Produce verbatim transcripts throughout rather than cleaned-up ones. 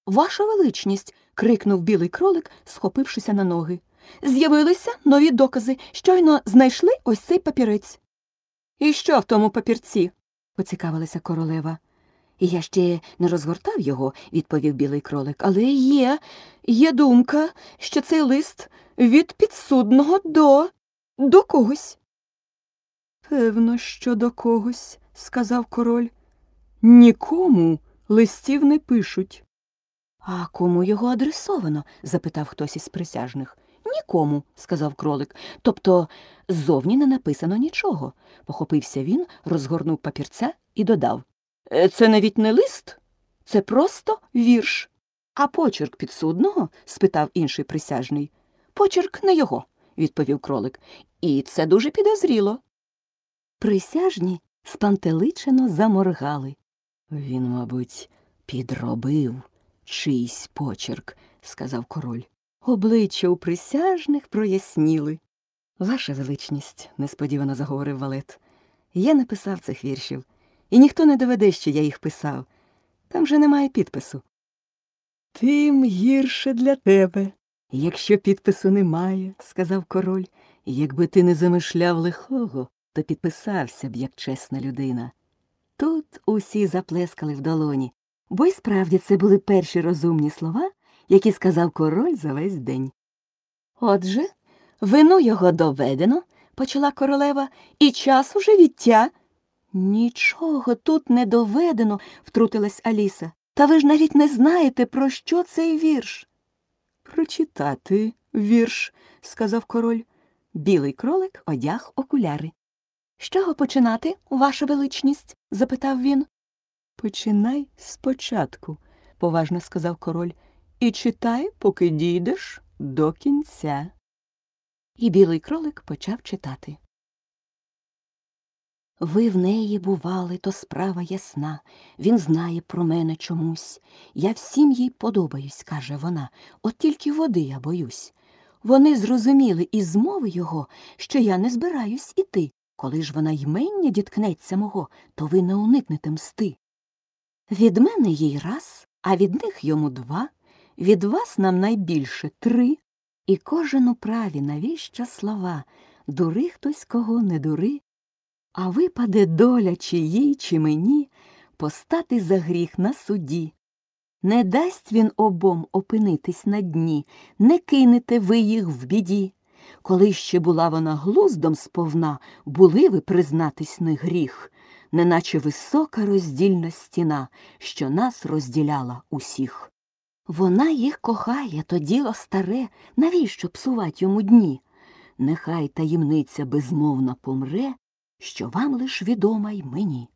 Ваша величність, крикнув білий кролик, схопившися на ноги. З'явилися нові докази. Щойно знайшли ось цей папірець. І що в тому папірці? Поцікавилася королева. Я ще не розгортав його, відповів білий кролик, але є, є думка, що цей лист від підсудного до... до когось. Певно, що до когось, сказав король. Нікому листів не пишуть. А кому його адресовано? Запитав хтось із присяжних. Нікому, сказав кролик. Тобто ззовні не написано нічого. Похопився він, розгорнув папірця і додав. Це навіть не лист, це просто вірш. А почерк підсудного? Спитав інший присяжний. Почерк не його, відповів кролик. І це дуже підозріло. Присяжні спантеличено заморгали. Він, мабуть, підробив чийсь почерк, сказав король. Обличчя у присяжних проясніли. Ваша величність, несподівано заговорив валет, я не писав цих віршів, і ніхто не доведе, що я їх писав. Там же немає підпису. Тим гірше для тебе, якщо підпису немає, сказав король. Якби ти не замишляв лихого, то підписався б, як чесна людина. Тут усі заплескали в долоні, бо й справді це були перші розумні слова, які сказав король за весь день. Отже, вину його доведено, почала королева, і час уже відтя. Нічого тут не доведено, втрутилась Аліса. Та ви ж навіть не знаєте, про що цей вірш. Прочитати вірш, сказав король. Білий кролик одяг окуляри. З чого починати, ваша величність? Запитав він. Починай спочатку, поважно сказав король, і читай, поки дійдеш до кінця. І білий кролик почав читати. Ви в неї бували, то справа ясна, він знає про мене чомусь. Я всім їй подобаюсь, каже вона, от тільки води я боюсь. Вони зрозуміли із мови його, що я не збираюсь іти. Коли ж вона ймення діткнеться мого, то ви не уникнете мсти. Від мене їй раз, а від них йому два, від вас нам найбільше три. І кожен у праві навіщо слова, дури хтось кого не дури. А випаде доля чи їй, чи мені постати за гріх на суді. Не дасть він обом опинитись на дні, не кинете ви їх в біді. Коли ще була вона глуздом сповна, були ви признатись не гріх, неначе висока роздільна стіна, що нас розділяла усіх. Вона їх кохає, то діло старе, навіщо псувать йому дні? Нехай таємниця безмовно помре, що вам лиш відома й мені.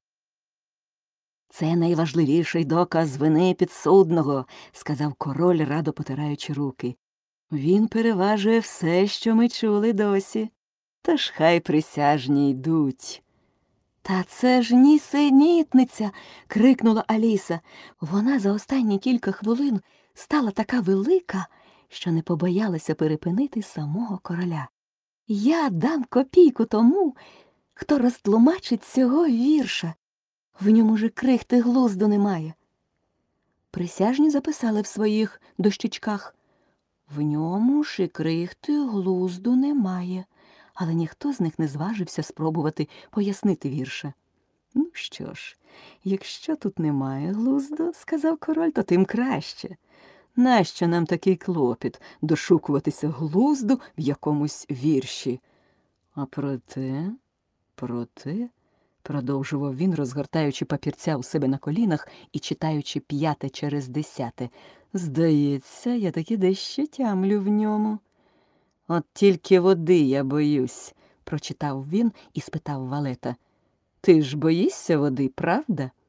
Це найважливіший доказ вини підсудного, сказав король, радо потираючи руки. Він переважує все, що ми чули досі. Тож хай присяжні йдуть. Та це ж нісенітниця, крикнула Аліса. Вона за останні кілька хвилин стала така велика, що не побоялася перепинити самого короля. Я дам копійку тому, хто розтлумачить цього вірша. В ньому же крихти глузду немає. Присяжні записали в своїх дощечках. В ньому ж і крихти глузду немає. Але ніхто з них не зважився спробувати пояснити вірша. Ну що ж, якщо тут немає глузду, сказав король, то тим краще. Нащо нам такий клопіт дошукуватися глузду в якомусь вірші? А проте, проте, продовжував він, розгортаючи папірця у себе на колінах і читаючи п'яте через десяте, здається, я таки дещо тямлю в ньому. От тільки води я боюсь, прочитав він і спитав валета. Ти ж боїшся води, правда?